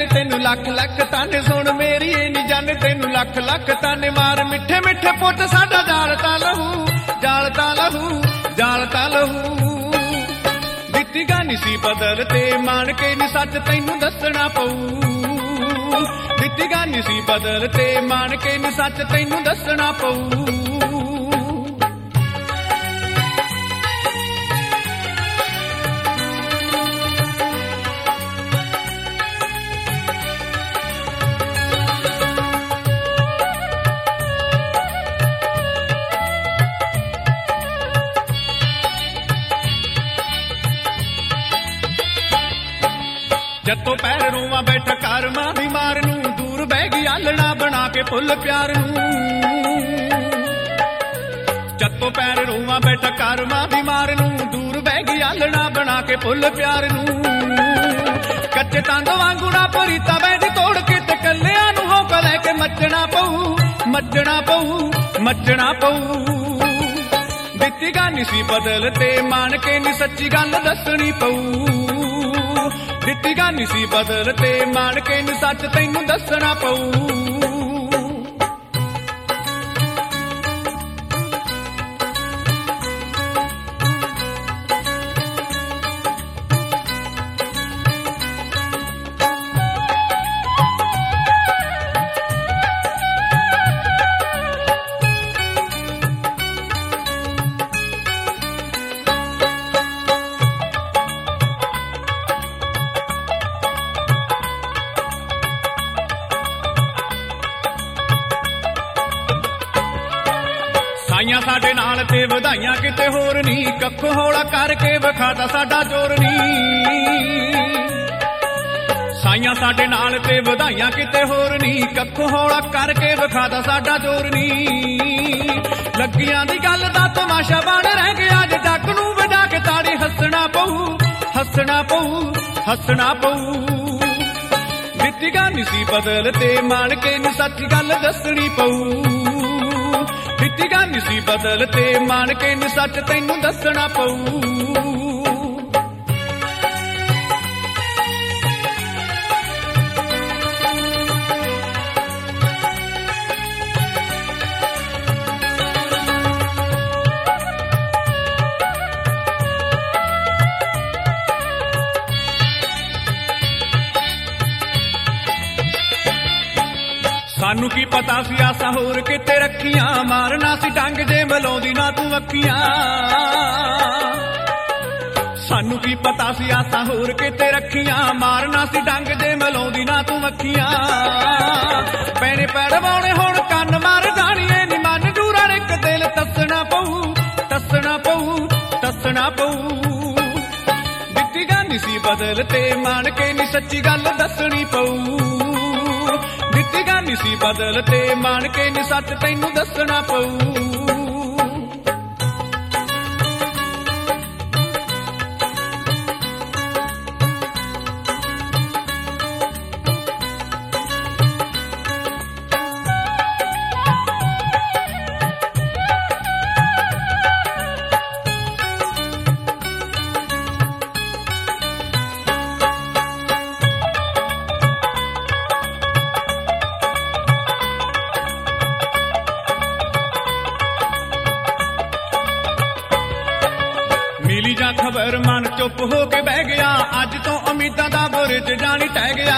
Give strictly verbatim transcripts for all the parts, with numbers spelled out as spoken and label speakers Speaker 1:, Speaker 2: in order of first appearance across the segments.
Speaker 1: तेनू लख लख ताने सुन मेरी नी जाने तेनू लख लख ताने मार मिठे मिठे पुट साडा जालता लहू जालता लहू जालता लहू दित्ती गानी सी बदल ते मान के नी सच तैनू दसना पऊ दित्ती गानी सी बदल ते मान के नी सच तैनू दसना पऊ जत्तो पैर रोवा बैठा कार मां बीमार नू दूर बह गई आलना बना के फुल प्यार नू जत्तो पैर रोवा बैठा कार मां बीमार नू दूर बह गई आलना बना के फुल प्यार नू कच्चे तंग वांगूड़ा परीता बैठी तोड़ के ते कलिया नू होक लैके मचना पऊ मचना पऊ मचना पऊ दित्ती गानी सी बदल ते मान के नी सच्ची गल दसनी पऊ दित्ती गानी सी बदल ते मान के नी सच तैनू दसना पऊ साइयां साडे नाल ते वधाइयां किते होर नी कख हौला करके विखाता साडा जोर नी साइयां साडे नाल ते वधाइयां किते होर नी कख हौला करके विखाता साडा जोर नी लगियां दी गल दा तमाशा बन रह गया जे जग नू वजा के ताड़ी हसना पऊ हसना पऊ हसना पऊ दित्ती गानी सी बदल ते मान के नी सच गल दसनी पऊ दित्ती गानी सी बदल ते मान के नी सच तैनू दसना पऊ सानू की पता सी आसा होर किते रखियां मारना सी डंग जे मलाउंदी ना तू अखियां सानू की पता सी आसा होर किते रखियां मारना सी डंग जे मलाउंदी ना तू अखियां पैने पैड़वाउणे हुण कंन मार जाणीए नी मन जूरा इक दिल तसना पऊ तसना पऊ तसना पऊ दित्ती गानी सी बदल ते मान के नी सच्ची गल दसनी पऊ दित्ती गानी सी बदल ते मान के नी सच तैनू दसना पऊ मिली जा खबर मन चुप हो के बह गया अज तो उम्मीदां दा बुरज जानी टह गया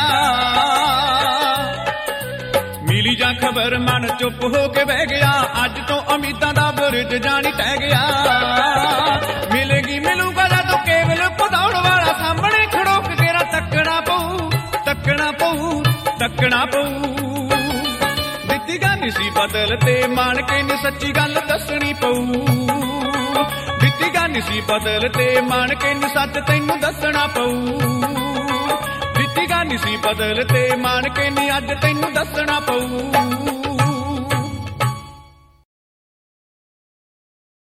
Speaker 1: मिली जा खबर मन चुप हो के बह गया अज तो उम्मीदां दा बुरज जानी टह गया मिलेगी मिलूगा जदों केवल पधाउण वाला सामने खड़ोक के तकना पऊ तकना पऊ तकना पऊ दित्ती गानी सी बदल ते मान के नी सच्ची गल दसनी पऊ दित्ती गानी सी बदल ते मान के नी सच तैनू दसना पऊ दित्ती गानी सी बदल ते मान के नी अज तैनू दसना पऊ